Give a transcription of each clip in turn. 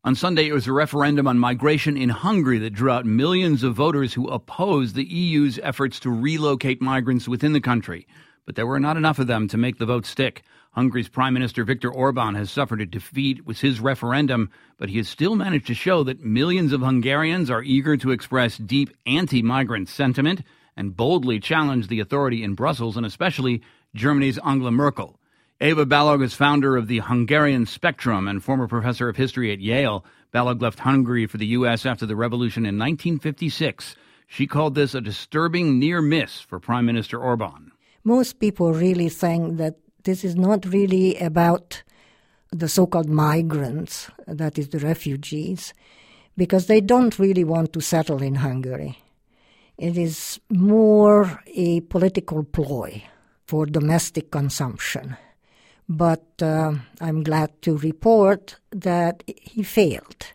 On Sunday, it was a referendum on migration in Hungary that drew out millions of voters who opposed the EU's efforts to relocate migrants within the country. But there were not enough of them to make the vote stick. Hungary's Prime Minister Viktor Orban has suffered a defeat with his referendum, but he has still managed to show that millions of Hungarians are eager to express deep anti-migrant sentiment and boldly challenge the authority in Brussels and especially Germany's Angela Merkel. Eva Balog is founder of the Hungarian Spectrum and former professor of history at Yale. Balog left Hungary for the U.S. after the revolution in 1956. She called this a disturbing near miss for Prime Minister Orban. Most people really think that this is not really about the so-called migrants, that is the refugees, because they don't really want to settle in Hungary. It is more a political ploy for domestic consumption. But I'm glad to report that he failed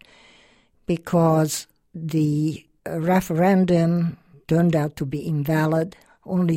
because the referendum turned out to be invalid. Only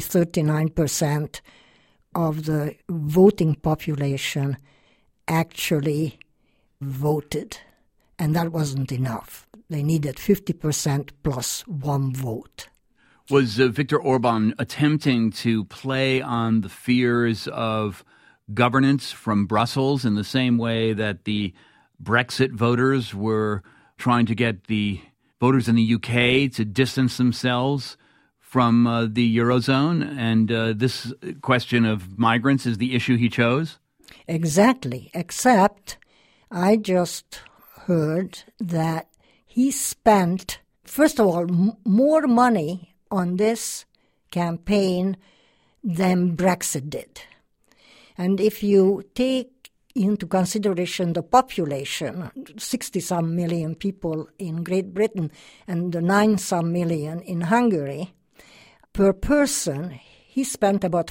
39% of the voting population actually voted, and that wasn't enough. They needed 50% plus one vote. Was Viktor Orban attempting to play on the fears of governance from Brussels in the same way that the Brexit voters were trying to get the voters in the UK to distance themselves from the Eurozone, and this question of migrants is the issue he chose? Exactly, except I just heard that he spent, first of all, more money on this campaign than Brexit did. And if you take into consideration the population, 60-some million people in Great Britain and the 9-some million in Hungary, per person, he spent about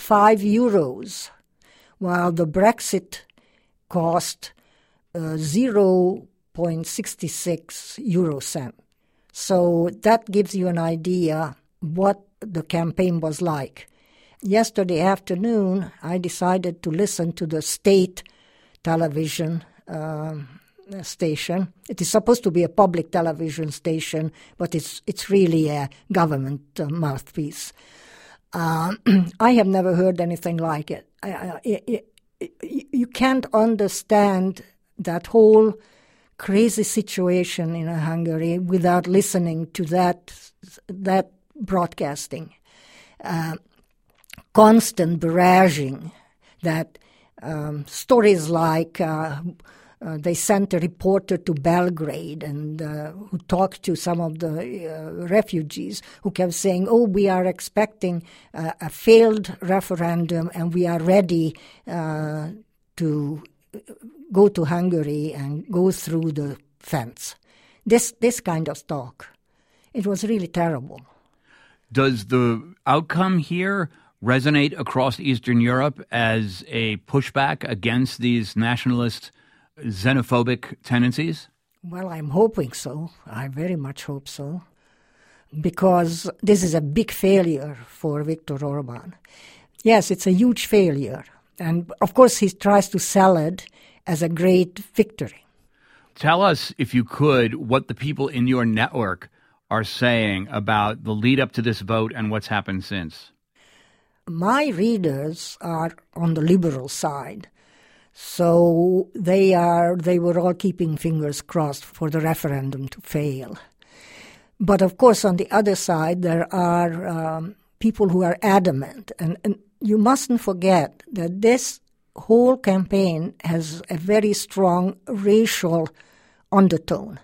€5, while the Brexit cost 0.66 euro cent. So that gives you an idea what the campaign was like. Yesterday afternoon, I decided to listen to the state television station. It is supposed to be a public television station, but it's really a government mouthpiece. I have never heard anything like it. You can't understand that whole crazy situation in Hungary without listening to that broadcasting. Constant barraging, that stories like they sent a reporter to Belgrade and who talked to some of the refugees who kept saying, we are expecting a failed referendum and we are ready to go to Hungary and go through the fence. This kind of talk. It was really terrible. Does the outcome here resonate across Eastern Europe as a pushback against these nationalist, xenophobic tendencies? Well, I'm hoping so. I very much hope so, because this is a big failure for Viktor Orban. Yes, it's a huge failure. And, of course, he tries to sell it as a great victory. Tell us, if you could, what the people in your network are saying about the lead up to this vote and what's happened since. My readers are on the liberal side, so they were all keeping fingers crossed for the referendum to fail. But of course, on the other side, there are people who are adamant, and you mustn't forget that this whole campaign has a very strong racial undertone.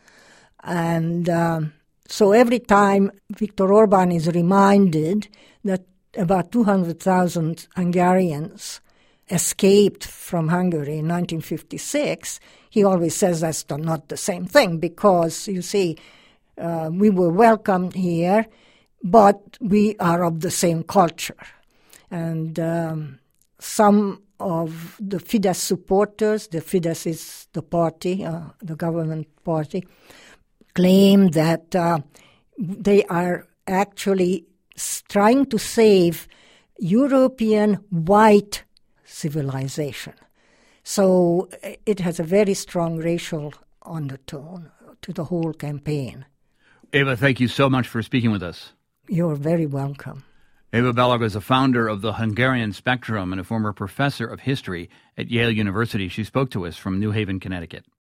And so every time Viktor Orban is reminded that about 200,000 Hungarians escaped from Hungary in 1956, he always says that's not the same thing because, you see, we were welcomed here, but we are of the same culture. And some of the Fidesz supporters, the Fidesz is the party, the government party, claim that they are actually trying to save European white civilization. So it has a very strong racial undertone to the whole campaign. Eva, thank you so much for speaking with us. You're very welcome. Eva Balog is a founder of the Hungarian Spectrum and a former professor of history at Yale University. She spoke to us from New Haven, Connecticut.